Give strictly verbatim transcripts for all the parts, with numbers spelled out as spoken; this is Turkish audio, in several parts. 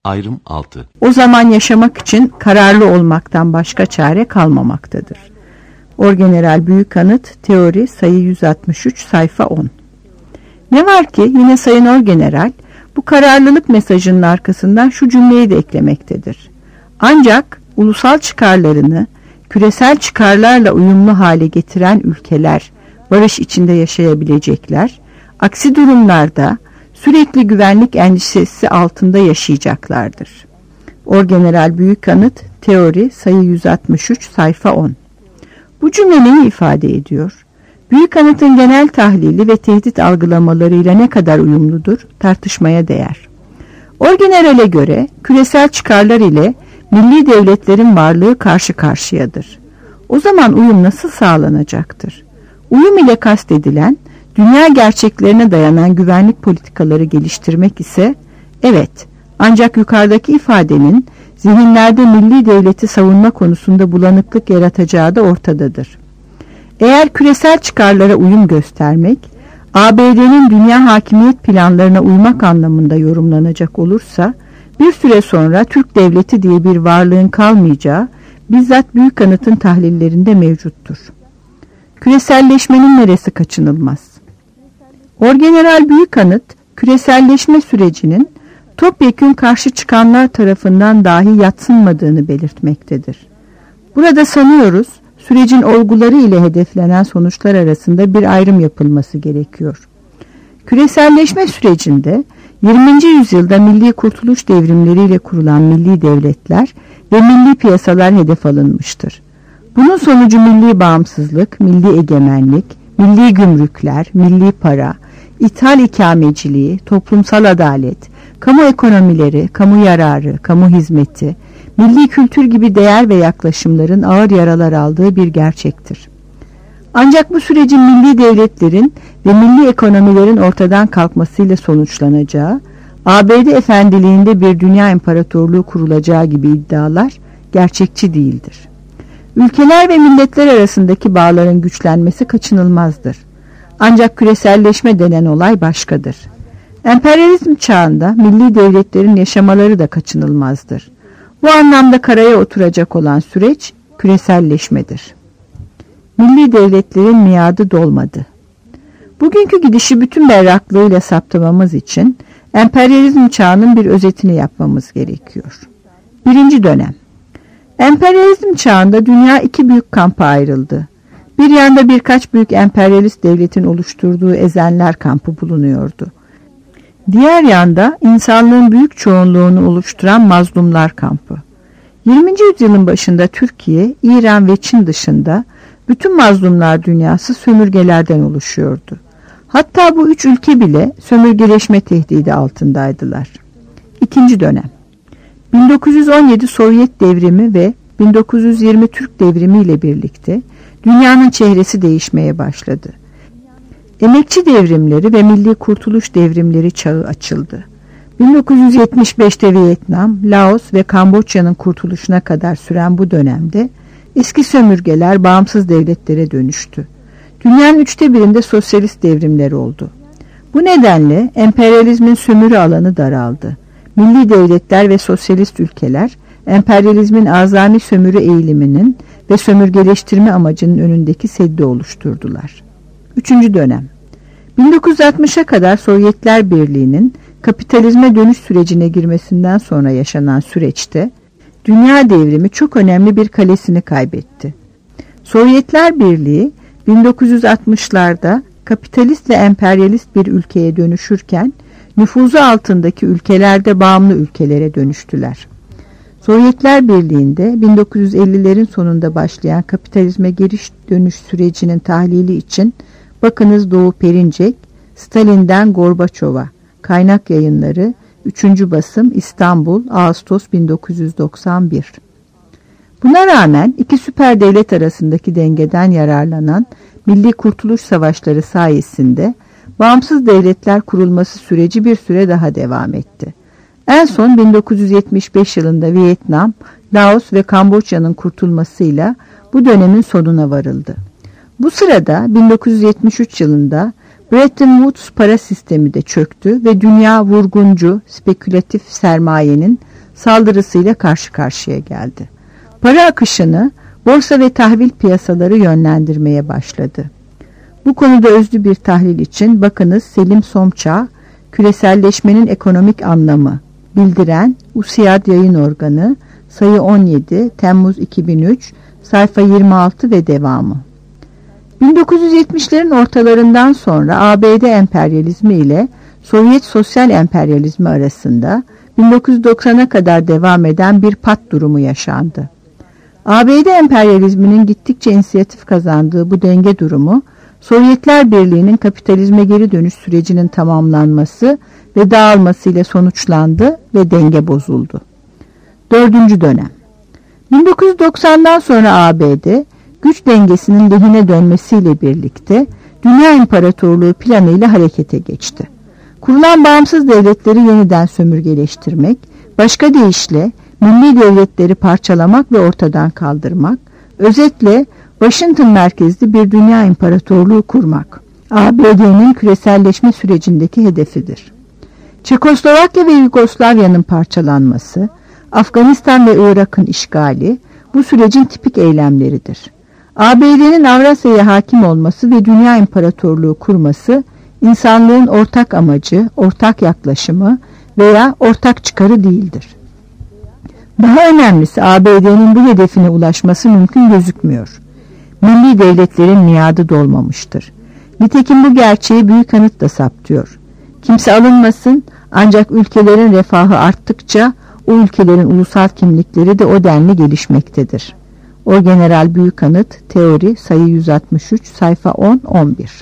Ayrım altı. O zaman yaşamak için kararlı olmaktan başka çare kalmamaktadır. Orgeneral Büyükanıt, Teori, sayı yüz altmış üç, sayfa on. Ne var ki yine Sayın Orgeneral bu kararlılık mesajının arkasından şu cümleyi de eklemektedir. Ancak ulusal çıkarlarını küresel çıkarlarla uyumlu hale getiren ülkeler barış içinde yaşayabilecekler. Aksi durumlarda sürekli güvenlik endişesi altında yaşayacaklardır. Orgeneral Büyükanıt, Teori, sayı yüz altmış üç, sayfa on. Bu cümle neyi ifade ediyor? Büyükanıt'ın genel tahlili ve tehdit algılamalarıyla ne kadar uyumludur tartışmaya değer. Orgeneral'e göre küresel çıkarlar ile milli devletlerin varlığı karşı karşıyadır. O zaman uyum nasıl sağlanacaktır? Uyum ile kastedilen dünya gerçeklerine dayanan güvenlik politikaları geliştirmek ise evet, ancak yukarıdaki ifadenin zihinlerde milli devleti savunma konusunda bulanıklık yaratacağı da ortadadır. Eğer küresel çıkarlara uyum göstermek, A B D'nin dünya hakimiyet planlarına uymak anlamında yorumlanacak olursa, bir süre sonra Türk devleti diye bir varlığın kalmayacağı bizzat Büyükanıt'ın tahlillerinde mevcuttur. Küreselleşmenin neresi kaçınılmaz? Orgeneral Büyükanıt, küreselleşme sürecinin topyekün karşı çıkanlar tarafından dahi yadsınmadığını belirtmektedir. Burada sanıyoruz, sürecin olguları ile hedeflenen sonuçlar arasında bir ayrım yapılması gerekiyor. Küreselleşme sürecinde yirminci yüzyılda milli kurtuluş devrimleriyle kurulan milli devletler ve milli piyasalar hedef alınmıştır. Bunun sonucu milli bağımsızlık, milli egemenlik, milli gümrükler, milli para, ithal ikameciliği, toplumsal adalet, kamu ekonomileri, kamu yararı, kamu hizmeti, milli kültür gibi değer ve yaklaşımların ağır yaralar aldığı bir gerçektir. Ancak bu sürecin milli devletlerin ve milli ekonomilerin ortadan kalkmasıyla sonuçlanacağı, A B D efendiliğinde bir dünya imparatorluğu kurulacağı gibi iddialar gerçekçi değildir. Ülkeler ve milletler arasındaki bağların güçlenmesi kaçınılmazdır. Ancak küreselleşme denen olay başkadır. Emperyalizm çağında milli devletlerin yaşamaları da kaçınılmazdır. Bu anlamda karaya oturacak olan süreç küreselleşmedir. Milli devletlerin miadı dolmadı. Bugünkü gidişi bütün berraklığıyla saptamamız için emperyalizm çağının bir özetini yapmamız gerekiyor. Birinci dönem. Emperyalizm çağında dünya iki büyük kampa ayrıldı. Bir yanda birkaç büyük emperyalist devletin oluşturduğu ezenler kampı bulunuyordu. Diğer yanda insanlığın büyük çoğunluğunu oluşturan mazlumlar kampı. yirminci yüzyılın başında Türkiye, İran ve Çin dışında bütün mazlumlar dünyası sömürgelerden oluşuyordu. Hatta bu üç ülke bile sömürgeleşme tehdidi altındaydılar. İkinci dönem. bin dokuz yüz on yedi Sovyet devrimi ve bin dokuz yüz yirmi Türk devrimi ile birlikte dünyanın çehresi değişmeye başladı. Emekçi devrimleri ve milli kurtuluş devrimleri çağı açıldı. bin dokuz yüz yetmiş beşte Vietnam, Laos ve Kamboçya'nın kurtuluşuna kadar süren bu dönemde eski sömürgeler bağımsız devletlere dönüştü. Dünyanın üçte birinde sosyalist devrimler oldu. Bu nedenle emperyalizmin sömürü alanı daraldı. Milli devletler ve sosyalist ülkeler emperyalizmin azami sömürü eğiliminin ve sömürgeleştirme amacının önündeki seddi oluşturdular. Üçüncü dönem. bin dokuz yüz altmışa kadar Sovyetler Birliği'nin kapitalizme dönüş sürecine girmesinden sonra yaşanan süreçte dünya devrimi çok önemli bir kalesini kaybetti. Sovyetler Birliği bin dokuz yüz altmışlarda kapitalist ve emperyalist bir ülkeye dönüşürken nüfuzu altındaki ülkelerde bağımlı ülkelere dönüştüler. Sovyetler Birliği'nde bin dokuz yüz ellilerin sonunda başlayan kapitalizme giriş dönüş sürecinin tahlili için bakınız Doğu Perinçek, Stalin'den Gorbaçov'a, Kaynak Yayınları, üçüncü basım İstanbul, Ağustos bin dokuz yüz doksan bir. Buna rağmen iki süper devlet arasındaki dengeden yararlanan Milli Kurtuluş Savaşları sayesinde bağımsız devletler kurulması süreci bir süre daha devam etti. En son bin dokuz yüz yetmiş beş yılında Vietnam, Laos ve Kamboçya'nın kurtulmasıyla bu dönemin sonuna varıldı. Bu sırada bin dokuz yüz yetmiş üç yılında Bretton Woods para sistemi de çöktü ve dünya vurguncu, spekülatif sermayenin saldırısıyla karşı karşıya geldi. Para akışını borsa ve tahvil piyasaları yönlendirmeye başladı. Bu konuda özlü bir tahlil için bakınız Selim Somça, Küreselleşmenin Ekonomik Anlamı bildiren USİAD Yayın Organı, sayı on yedi, Temmuz iki bin üç, sayfa yirmi altı ve devamı. bin dokuz yüz yetmişlerin ortalarından sonra A B D emperyalizmi ile Sovyet sosyal emperyalizmi arasında bin dokuz yüz doksana kadar devam eden bir pat durumu yaşandı. A B D emperyalizminin gittikçe inisiyatif kazandığı bu denge durumu, Sovyetler Birliği'nin kapitalizme geri dönüş sürecinin tamamlanması ve dağılmasıyla sonuçlandı ve denge bozuldu. Dördüncü dönem. bin dokuz yüz doksandan sonra A B D, güç dengesinin lehine dönmesiyle birlikte Dünya İmparatorluğu planıyla harekete geçti. Kurulan bağımsız devletleri yeniden sömürgeleştirmek, başka deyişle milli devletleri parçalamak ve ortadan kaldırmak, özetle Washington merkezli bir dünya imparatorluğu kurmak, A B D'nin küreselleşme sürecindeki hedefidir. Çekoslovakya ve Yugoslavya'nın parçalanması, Afganistan ve Irak'ın işgali bu sürecin tipik eylemleridir. A B D'nin Avrasya'ya hakim olması ve dünya imparatorluğu kurması, insanlığın ortak amacı, ortak yaklaşımı veya ortak çıkarı değildir. Daha önemlisi A B D'nin bu hedefine ulaşması mümkün gözükmüyor. Milli devletlerin miadı dolmamıştır. Nitekim bu gerçeği Büyük Anıt da saptıyor. Kimse alınmasın, ancak ülkelerin refahı arttıkça o ülkelerin ulusal kimlikleri de o denli gelişmektedir. Orgeneral Büyük Anıt, Teori, sayı yüz altmış üç, sayfa on on bir.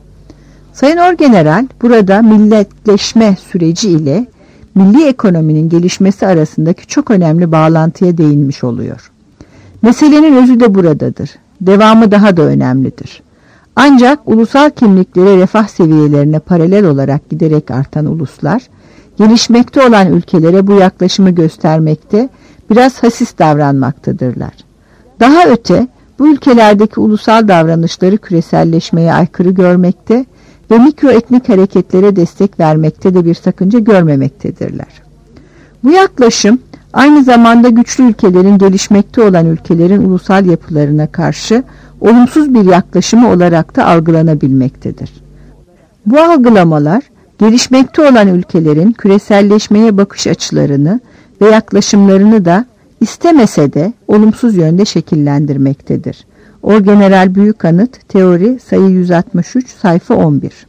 Sayın Orgeneral burada milletleşme süreci ile milli ekonominin gelişmesi arasındaki çok önemli bağlantıya değinmiş oluyor. Meselenin özü de buradadır. Devamı daha da önemlidir. Ancak ulusal kimliklere, refah seviyelerine paralel olarak giderek artan uluslar, gelişmekte olan ülkelere bu yaklaşımı göstermekte, biraz hasis davranmaktadırlar. Daha öte, bu ülkelerdeki ulusal davranışları küreselleşmeye aykırı görmekte ve mikroetnik hareketlere destek vermekte de bir sakınca görmemektedirler. Bu yaklaşım, aynı zamanda güçlü ülkelerin gelişmekte olan ülkelerin ulusal yapılarına karşı olumsuz bir yaklaşımı olarak da algılanabilmektedir. Bu algılamalar, gelişmekte olan ülkelerin küreselleşmeye bakış açılarını ve yaklaşımlarını da istemese de olumsuz yönde şekillendirmektedir. Orgeneral Büyük Anıt, Teori, sayı yüz altmış üç, sayfa on bir.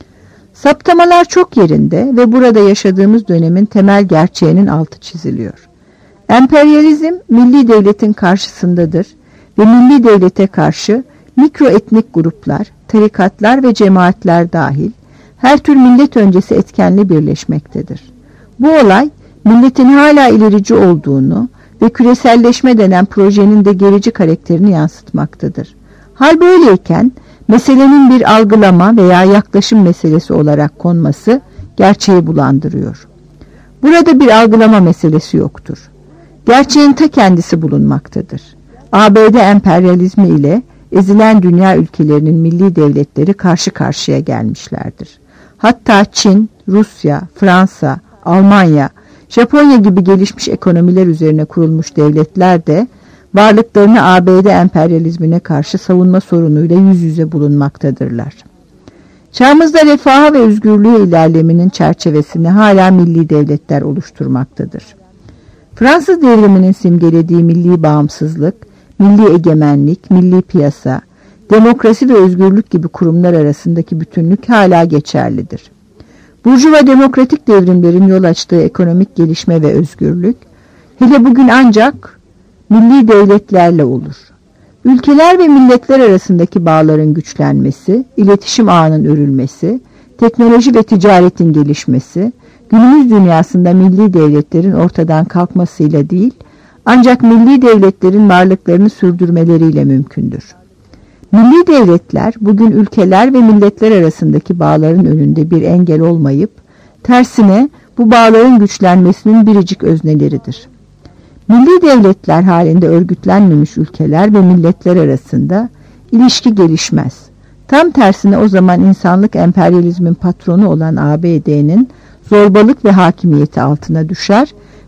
Saptamalar çok yerinde ve burada yaşadığımız dönemin temel gerçeğinin altı çiziliyor. Emperyalizm milli devletin karşısındadır ve milli devlete karşı mikroetnik gruplar, tarikatlar ve cemaatler dahil her tür millet öncesi etkenle birleşmektedir. Bu olay milletin hala ilerici olduğunu ve küreselleşme denen projenin de gerici karakterini yansıtmaktadır. Hal böyleyken meselenin bir algılama veya yaklaşım meselesi olarak konması gerçeği bulandırıyor. Burada bir algılama meselesi yoktur. Gerçeğin ta kendisi bulunmaktadır. A B D emperyalizmi ile ezilen dünya ülkelerinin milli devletleri karşı karşıya gelmişlerdir. Hatta Çin, Rusya, Fransa, Almanya, Japonya gibi gelişmiş ekonomiler üzerine kurulmuş devletler de varlıklarını A B D emperyalizmine karşı savunma sorunuyla yüz yüze bulunmaktadırlar. Çağımızda refaha ve özgürlüğe ilerleminin çerçevesini hala milli devletler oluşturmaktadır. Fransız devriminin simgelediği milli bağımsızlık, milli egemenlik, milli piyasa, demokrasi ve özgürlük gibi kurumlar arasındaki bütünlük hala geçerlidir. Burjuva demokratik devrimlerin yol açtığı ekonomik gelişme ve özgürlük, hele bugün ancak milli devletlerle olur. Ülkeler ve milletler arasındaki bağların güçlenmesi, iletişim ağının örülmesi, teknoloji ve ticaretin gelişmesi, günümüz dünyasında milli devletlerin ortadan kalkmasıyla değil, ancak milli devletlerin varlıklarını sürdürmeleriyle mümkündür. Milli devletler bugün ülkeler ve milletler arasındaki bağların önünde bir engel olmayıp, tersine bu bağların güçlenmesinin biricik özneleridir. Milli devletler halinde örgütlenmemiş ülkeler ve milletler arasında ilişki gelişmez. Tam tersine o zaman insanlık emperyalizmin patronu olan A B D'nin zorbalık ve hakimiyeti altına düşer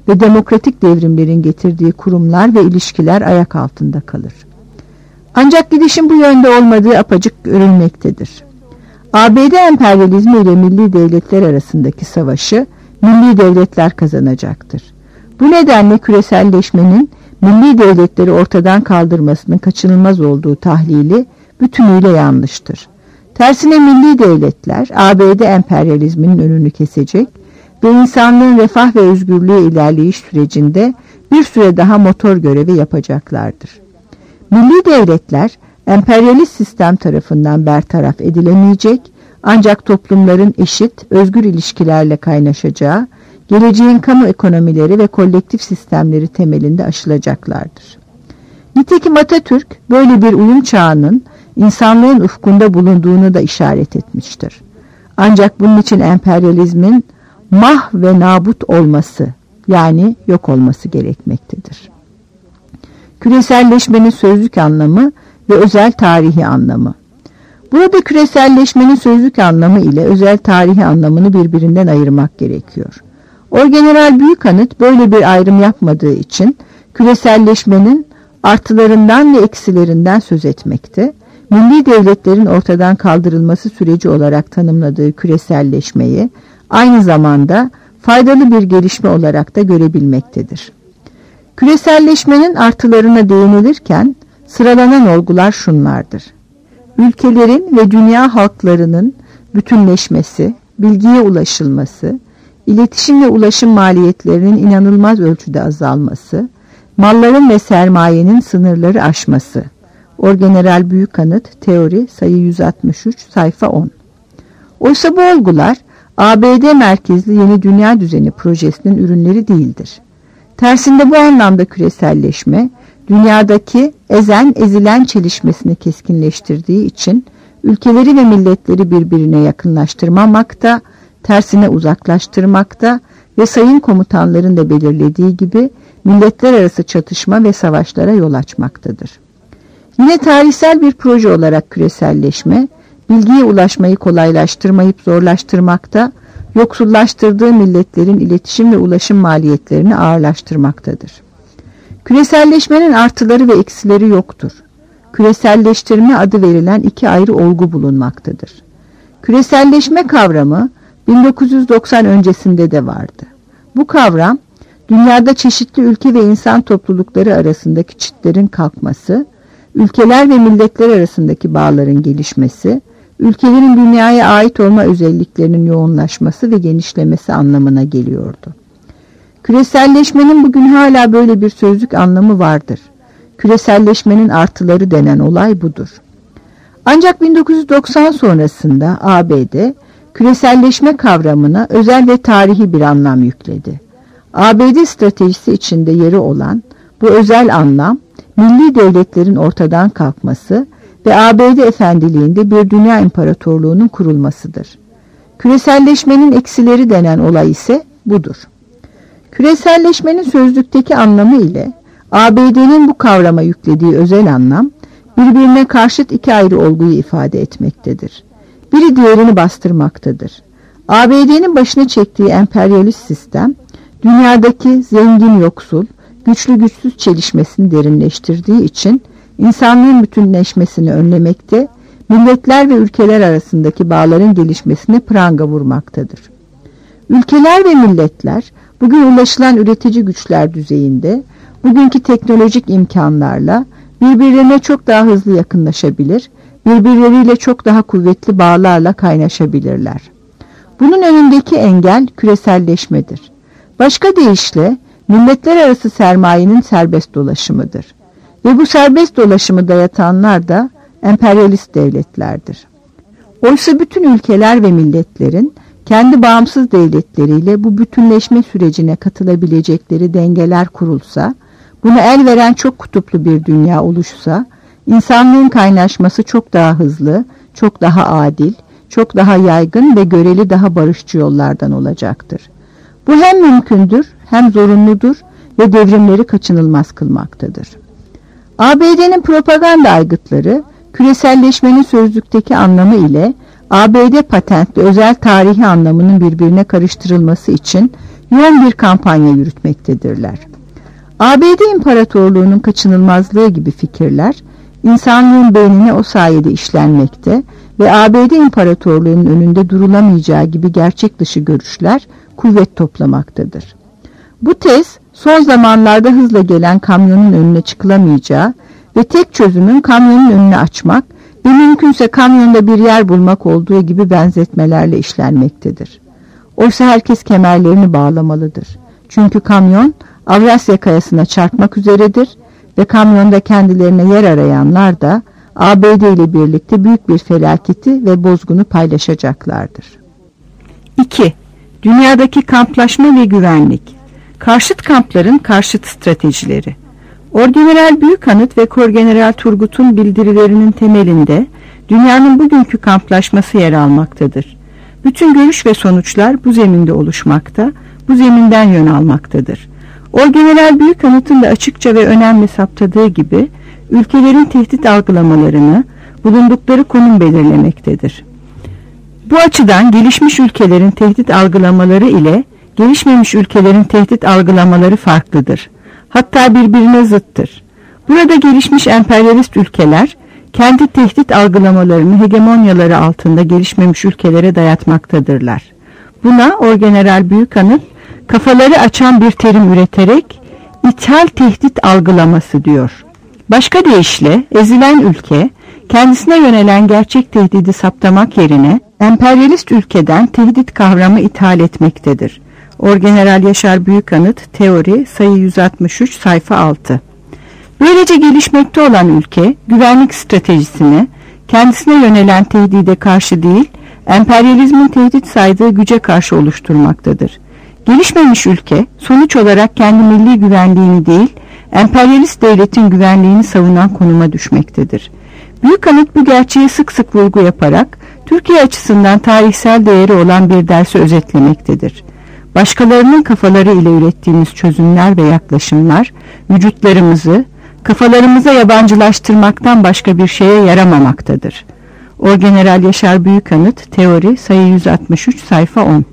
ve demokratik devrimlerin getirdiği kurumlar ve ilişkiler ayak altında kalır. Ancak gidişin bu yönde olmadığı apaçık görülmektedir. A B D emperyalizmi ile milli devletler arasındaki savaşı milli devletler kazanacaktır. Bu nedenle küreselleşmenin milli devletleri ortadan kaldırmasının kaçınılmaz olduğu tahlili bütünüyle yanlıştır. Tersine milli devletler A B D emperyalizminin önünü kesecek ve insanlığın refah ve özgürlüğe ilerleyiş sürecinde bir süre daha motor görevi yapacaklardır. Milli devletler emperyalist sistem tarafından bertaraf edilemeyecek, ancak toplumların eşit, özgür ilişkilerle kaynaşacağı, geleceğin kamu ekonomileri ve kolektif sistemleri temelinde aşılacaklardır. Nitekim Atatürk böyle bir uyum çağının insanlığın ufkunda bulunduğunu da işaret etmiştir. Ancak bunun için emperyalizmin mah ve nabut olması, yani yok olması gerekmektedir. Küreselleşmenin sözlük anlamı ve özel tarihi anlamı. Burada küreselleşmenin sözlük anlamı ile özel tarihi anlamını birbirinden ayırmak gerekiyor. Orgeneral Büyükanıt böyle bir ayrım yapmadığı için küreselleşmenin artılarından ve eksilerinden söz etmekte, milli devletlerin ortadan kaldırılması süreci olarak tanımladığı küreselleşmeyi aynı zamanda faydalı bir gelişme olarak da görebilmektedir. Küreselleşmenin artılarına değinilirken sıralanan olgular şunlardır: ülkelerin ve dünya halklarının bütünleşmesi, bilgiye ulaşılması, iletişim ve ulaşım maliyetlerinin inanılmaz ölçüde azalması, malların ve sermayenin sınırları aşması. Orgeneral Büyükanıt, Teori, sayı yüz altmış üç, sayfa on. Oysa bu olgular A B D merkezli yeni dünya düzeni projesinin ürünleri değildir. Tersinde bu anlamda küreselleşme, dünyadaki ezen ezilen çelişmesini keskinleştirdiği için ülkeleri ve milletleri birbirine yakınlaştırmamakta, tersine uzaklaştırmakta ve sayın komutanların da belirlediği gibi milletler arası çatışma ve savaşlara yol açmaktadır. Yine tarihsel bir proje olarak küreselleşme, bilgiye ulaşmayı kolaylaştırmayıp zorlaştırmakta, yoksullaştırdığı milletlerin iletişim ve ulaşım maliyetlerini ağırlaştırmaktadır. Küreselleşmenin artıları ve eksileri yoktur. Küreselleştirme adı verilen iki ayrı olgu bulunmaktadır. Küreselleşme kavramı bin dokuz yüz doksan öncesinde de vardı. Bu kavram, dünyada çeşitli ülke ve insan toplulukları arasındaki çitlerin kalkması, ülkeler ve milletler arasındaki bağların gelişmesi, ülkelerin dünyaya ait olma özelliklerinin yoğunlaşması ve genişlemesi anlamına geliyordu. Küreselleşmenin bugün hala böyle bir sözlük anlamı vardır. Küreselleşmenin artıları denen olay budur. Ancak bin dokuz yüz doksan sonrasında A B D, küreselleşme kavramına özel ve tarihi bir anlam yükledi. A B D stratejisi içinde yeri olan bu özel anlam, milli devletlerin ortadan kalkması ve A B D efendiliğinde bir dünya imparatorluğunun kurulmasıdır. Küreselleşmenin eksileri denen olay ise budur. Küreselleşmenin sözlükteki anlamı ile A B D'nin bu kavrama yüklediği özel anlam, birbirine karşıt iki ayrı olguyu ifade etmektedir. Biri diğerini bastırmaktadır. A B D'nin başına çektiği emperyalist sistem, dünyadaki zengin yoksul, güçlü güçsüz çelişmesini derinleştirdiği için insanlığın bütünleşmesini önlemekte, milletler ve ülkeler arasındaki bağların gelişmesine pranga vurmaktadır. Ülkeler ve milletler bugün ulaşılan üretici güçler düzeyinde, bugünkü teknolojik imkanlarla birbirlerine çok daha hızlı yakınlaşabilir, birbirleriyle çok daha kuvvetli bağlarla kaynaşabilirler. Bunun önündeki engel küreselleşmedir. Başka deyişle milletler arası sermayenin serbest dolaşımıdır. Ve bu serbest dolaşımı dayatanlar da emperyalist devletlerdir. Oysa bütün ülkeler ve milletlerin kendi bağımsız devletleriyle bu bütünleşme sürecine katılabilecekleri dengeler kurulsa, buna el veren çok kutuplu bir dünya oluşsa, insanlığın kaynaşması çok daha hızlı, çok daha adil, çok daha yaygın ve göreli daha barışçı yollardan olacaktır. Bu hem mümkündür, hem zorunludur ve devrimleri kaçınılmaz kılmaktadır. A B D'nin propaganda aygıtları, küreselleşmenin sözlükteki anlamı ile A B D patentli özel tarihi anlamının birbirine karıştırılması için yoğun bir kampanya yürütmektedirler. A B D İmparatorluğu'nun kaçınılmazlığı gibi fikirler, insanlığın beynine o sayede işlenmekte ve A B D İmparatorluğu'nun önünde durulamayacağı gibi gerçek dışı görüşler kuvvet toplamaktadır. Bu tez, son zamanlarda hızla gelen kamyonun önüne çıkılamayacağı ve tek çözümün kamyonun önünü açmak ve mümkünse kamyonda bir yer bulmak olduğu gibi benzetmelerle işlenmektedir. Oysa herkes kemerlerini bağlamalıdır. Çünkü kamyon Avrasya kayasına çarpmak üzeredir ve kamyonda kendilerine yer arayanlar da A B D ile birlikte büyük bir felaketi ve bozgunu paylaşacaklardır. iki. Dünyadaki kamplaşma ve güvenlik. Karşıt kampların karşıt stratejileri. Orgeneral Büyükanıt ve Korgeneral Turgut'un bildirilerinin temelinde dünyanın bugünkü kamplaşması yer almaktadır. Bütün görüş ve sonuçlar bu zeminde oluşmakta, bu zeminden yön almaktadır. Orgeneral Büyükanıt'ın da açıkça ve önemli saptadığı gibi ülkelerin tehdit algılamalarını bulundukları konum belirlemektedir. Bu açıdan gelişmiş ülkelerin tehdit algılamaları ile gelişmemiş ülkelerin tehdit algılamaları farklıdır. Hatta birbirine zıttır. Burada gelişmiş emperyalist ülkeler kendi tehdit algılamalarını hegemonyaları altında gelişmemiş ülkelere dayatmaktadırlar. Buna Orgeneral Büyükanıt kafaları açan bir terim üreterek ithal tehdit algılaması diyor. Başka deyişle ezilen ülke kendisine yönelen gerçek tehdidi saptamak yerine emperyalist ülkeden tehdit kavramı ithal etmektedir. Orgeneral Yaşar Büyükanıt, Teori, sayı yüz altmış üç, sayfa altı. Böylece gelişmekte olan ülke, güvenlik stratejisini kendisine yönelen tehdide karşı değil, emperyalizmin tehdit saydığı güce karşı oluşturmaktadır. Gelişmemiş ülke, sonuç olarak kendi milli güvenliğini değil, emperyalist devletin güvenliğini savunan konuma düşmektedir. Büyükanıt bu gerçeğe sık sık vurgu yaparak, Türkiye açısından tarihsel değeri olan bir dersi özetlemektedir. Başkalarının kafaları ile ürettiğimiz çözümler ve yaklaşımlar, vücutlarımızı, kafalarımıza yabancılaştırmaktan başka bir şeye yaramamaktadır. Orgeneral Yaşar Büyükanıt, Teori, sayı yüz altmış üç, sayfa on.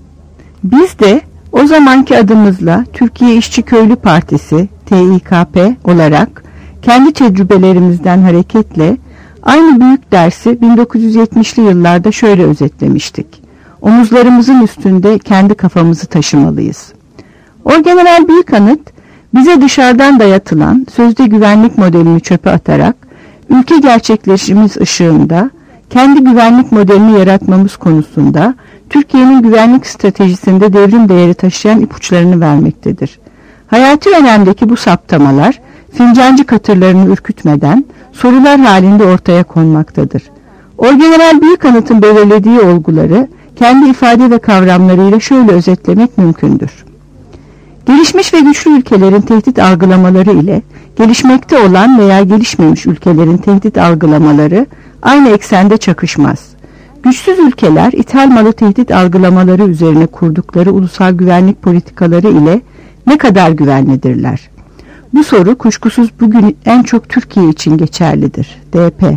Biz de o zamanki adımızla Türkiye İşçi Köylü Partisi, T İ K P olarak kendi tecrübelerimizden hareketle aynı büyük dersi bin dokuz yüz yetmişli yıllarda şöyle özetlemiştik. Omuzlarımızın üstünde kendi kafamızı taşımalıyız. Orgeneral Büyükanıt, bize dışarıdan dayatılan sözde güvenlik modelini çöpe atarak, ülke gerçekleşimiz ışığında, kendi güvenlik modelini yaratmamız konusunda, Türkiye'nin güvenlik stratejisinde devrim değeri taşıyan ipuçlarını vermektedir. Hayati önemdeki bu saptamalar, fincancı katırlarını ürkütmeden, sorular halinde ortaya konmaktadır. Orgeneral Büyükanıt'ın belirlediği olguları, kendi ifade ve kavramlarıyla şöyle özetlemek mümkündür. Gelişmiş ve güçlü ülkelerin tehdit algılamaları ile gelişmekte olan veya gelişmemiş ülkelerin tehdit algılamaları aynı eksende çakışmaz. Güçsüz ülkeler ithal malı tehdit algılamaları üzerine kurdukları ulusal güvenlik politikaları ile ne kadar güvenlidirler? Bu soru kuşkusuz bugün en çok Türkiye için geçerlidir. D P.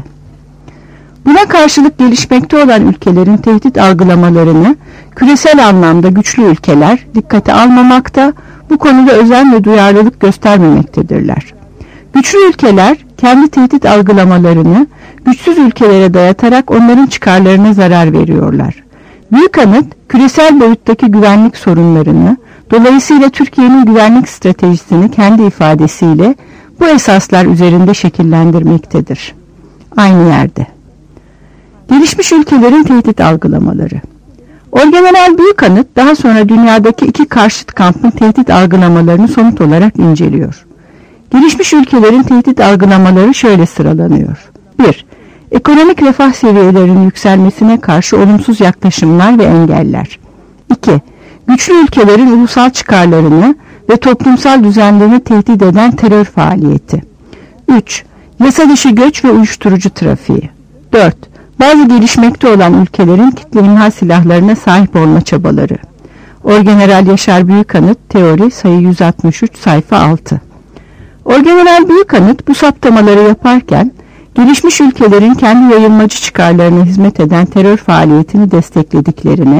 Buna karşılık gelişmekte olan ülkelerin tehdit algılamalarını küresel anlamda güçlü ülkeler dikkate almamakta, bu konuda özen ve duyarlılık göstermemektedirler. Güçlü ülkeler kendi tehdit algılamalarını güçsüz ülkelere dayatarak onların çıkarlarına zarar veriyorlar. Büyükanıt, küresel boyuttaki güvenlik sorunlarını, dolayısıyla Türkiye'nin güvenlik stratejisini kendi ifadesiyle bu esaslar üzerinde şekillendirmektedir. Aynı yerde. Gelişmiş ülkelerin tehdit algılamaları. Orgeneral Büyükanıt daha sonra dünyadaki iki karşıt kampın tehdit algılamalarını somut olarak inceliyor. Gelişmiş ülkelerin tehdit algılamaları şöyle sıralanıyor. bir. Ekonomik refah seviyelerinin yükselmesine karşı olumsuz yaklaşımlar ve engeller. iki. Güçlü ülkelerin ulusal çıkarlarını ve toplumsal düzenlerini tehdit eden terör faaliyeti. üç. Yasa dışı göç ve uyuşturucu trafiği. dört. Bazı gelişmekte olan ülkelerin kitle imha silahlarına sahip olma çabaları. Orgeneral Yaşar Büyükanıt, Teori, sayı yüz altmış üç, sayfa altı. Orgeneral Büyükanıt bu saptamaları yaparken, gelişmiş ülkelerin kendi yayılmacı çıkarlarına hizmet eden terör faaliyetini desteklediklerine,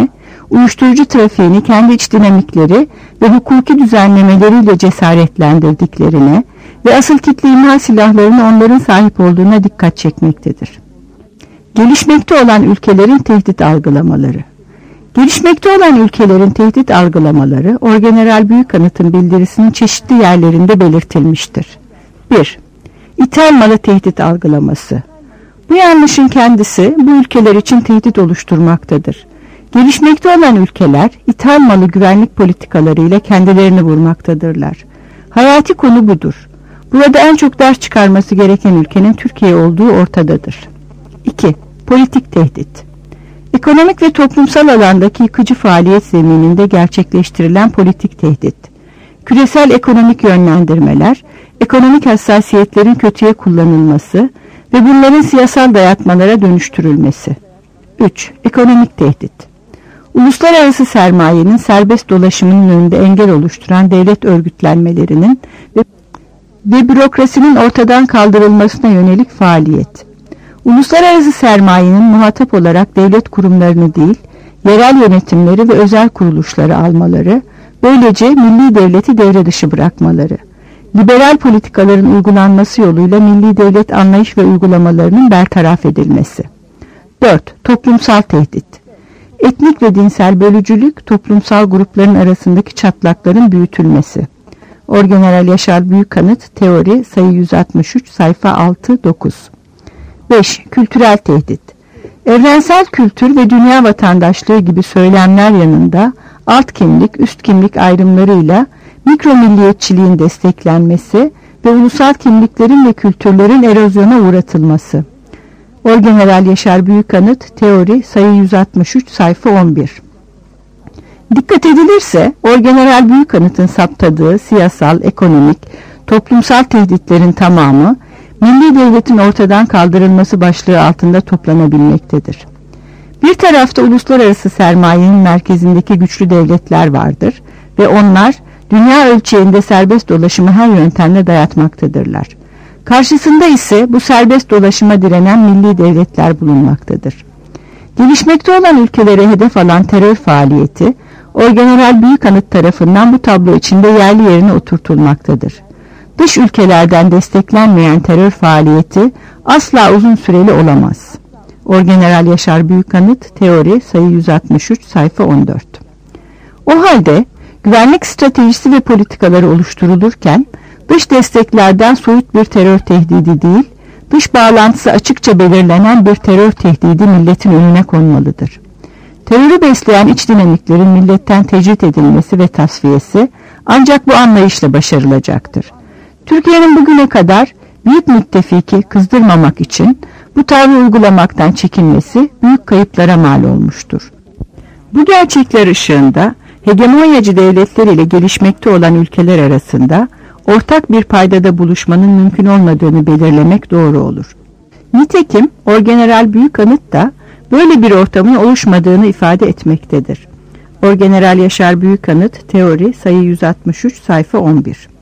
uyuşturucu trafiğini kendi iç dinamikleri ve hukuki düzenlemeleriyle cesaretlendirdiklerine ve asıl kitle imha silahlarını onların sahip olduğuna dikkat çekmektedir. Gelişmekte olan ülkelerin tehdit algılamaları. Gelişmekte olan ülkelerin tehdit algılamaları, Orgeneral Büyükanıt'ın bildirisinin çeşitli yerlerinde belirtilmiştir. bir. İthal malı tehdit algılaması. Bu yanlışın kendisi bu ülkeler için tehdit oluşturmaktadır. Gelişmekte olan ülkeler ithal malı güvenlik politikalarıyla kendilerini vurmaktadırlar. Hayati konu budur. Burada en çok ders çıkarması gereken ülkenin Türkiye olduğu ortadadır. iki. Politik tehdit. Ekonomik ve toplumsal alandaki yıkıcı faaliyet zemininde gerçekleştirilen politik tehdit. Küresel ekonomik yönlendirmeler, ekonomik hassasiyetlerin kötüye kullanılması ve bunların siyasal dayatmalara dönüştürülmesi. üç. Ekonomik tehdit. Uluslararası sermayenin serbest dolaşımının önünde engel oluşturan devlet örgütlenmelerinin ve, ve bürokrasinin ortadan kaldırılmasına yönelik faaliyet. Uluslararası sermayenin muhatap olarak devlet kurumlarını değil, yerel yönetimleri ve özel kuruluşları almaları, böylece milli devleti devre dışı bırakmaları. Liberal politikaların uygulanması yoluyla milli devlet anlayış ve uygulamalarının bertaraf edilmesi. dört. Toplumsal tehdit. Etnik ve dinsel bölücülük, toplumsal grupların arasındaki çatlakların büyütülmesi. Orgeneral Yaşar Büyükanıt, Teori, sayı yüz altmış üç, sayfa altı dokuz. beş. Kültürel tehdit. Evrensel kültür ve dünya vatandaşlığı gibi söylemler yanında alt kimlik, üst kimlik ayrımlarıyla mikro milliyetçiliğin desteklenmesi ve ulusal kimliklerin ve kültürlerin erozyona uğratılması. Orgeneral Yaşar Büyükanıt, Teori, sayı yüz altmış üç, sayfa on bir. Dikkat edilirse, Orgeneral Büyükanıt'ın saptadığı siyasal, ekonomik, toplumsal tehditlerin tamamı, milli devletin ortadan kaldırılması başlığı altında toplanabilmektedir. Bir tarafta uluslararası sermayenin merkezindeki güçlü devletler vardır ve onlar dünya ölçeğinde serbest dolaşımı her yöntemle dayatmaktadırlar. Karşısında ise bu serbest dolaşıma direnen milli devletler bulunmaktadır. Gelişmekte olan ülkelere hedef alan terör faaliyeti, Orgeneral Büyükanıt tarafından bu tablo içinde yerli yerine oturtulmaktadır. Dış ülkelerden desteklenmeyen terör faaliyeti asla uzun süreli olamaz. Orgeneral Yaşar Büyükanıt, Teori, sayı yüz altmış üç, sayfa on dört. O halde güvenlik stratejisi ve politikaları oluşturulurken dış desteklerden soyut bir terör tehdidi değil, dış bağlantısı açıkça belirlenen bir terör tehdidi milletin önüne konmalıdır. Terörü besleyen iç dinamiklerin milletten tecrit edilmesi ve tasfiyesi ancak bu anlayışla başarılacaktır. Türkiye'nin bugüne kadar büyük müttefiki kızdırmamak için bu tavrı uygulamaktan çekinmesi büyük kayıplara mal olmuştur. Bu gerçekler ışığında hegemonyacı devletler ile gelişmekte olan ülkeler arasında ortak bir paydada buluşmanın mümkün olmadığını belirlemek doğru olur. Nitekim Orgeneral Büyükanıt da böyle bir ortamın oluşmadığını ifade etmektedir. Orgeneral Yaşar Büyükanıt, Teori, sayı yüz altmış üç, sayfa on bir.